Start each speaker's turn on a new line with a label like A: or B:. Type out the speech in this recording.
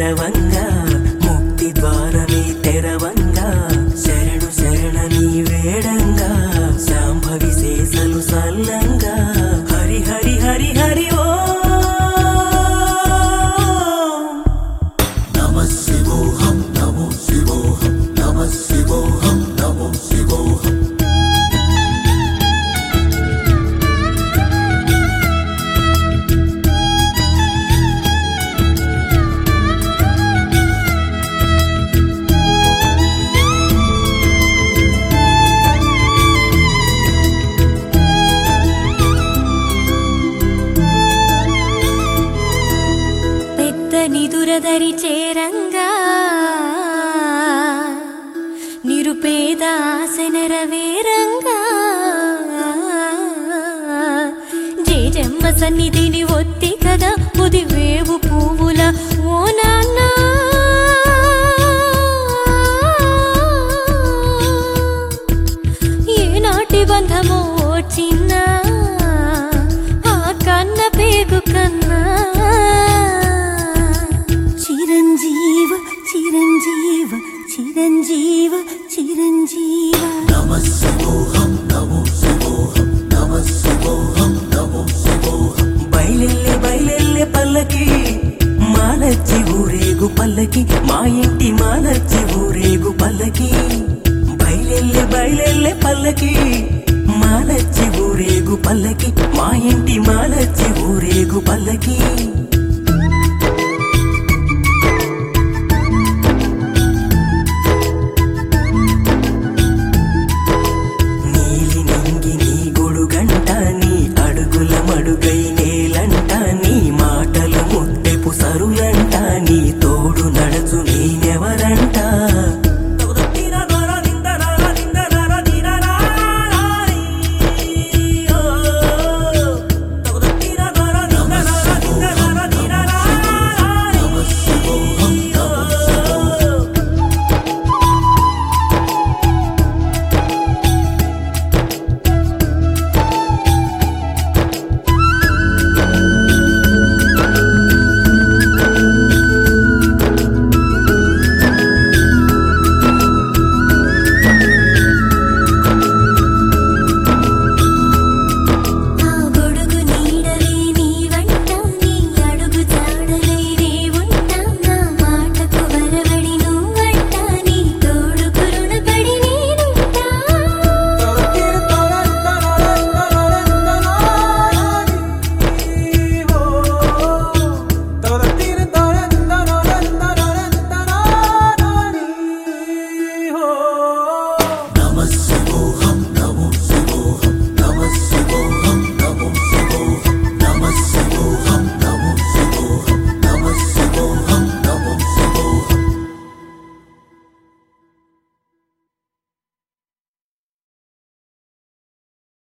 A: నడవంగా ముక్తి ద్వారమే తెరవంగా శరణు శరణని వేడంగా శాంభవి శేషలు సల్లంగా హరి హరి హరి హరి ఓ నమః శివోహం నమో శివోహం నమః శివోహం నమో శివోహం
B: నిదురదరి చేరంగా నిరుపేద ఆశనరవేరంగా జేజమ్మ సన్నిధిని ఒత్తి కదా ఉదివేవు పువ్వుల ఓ నాన్న ఏనాటి బంధమో చిన్న ఆ కన్న పేగు కన్నా చిరంజీవ చిరంజీవ చిరంజీవ చిరంజీవ
A: నమః శివోహం నమో శివోహం నమః శివోహం నమో శివోహం బయలెల్లె బయలెల్లె పల్లకి మాలచ్చి ఊరేగు పల్లకి మా ఇంటి మాలచ్చి ఊరేగు పల్లకి బయలెల్లె బయలెల్లె పల్లకి మాలచ్చి ఊరేగు పల్లకి మా ఇంటి మాలచ్చి ఊరేగు పల్లకి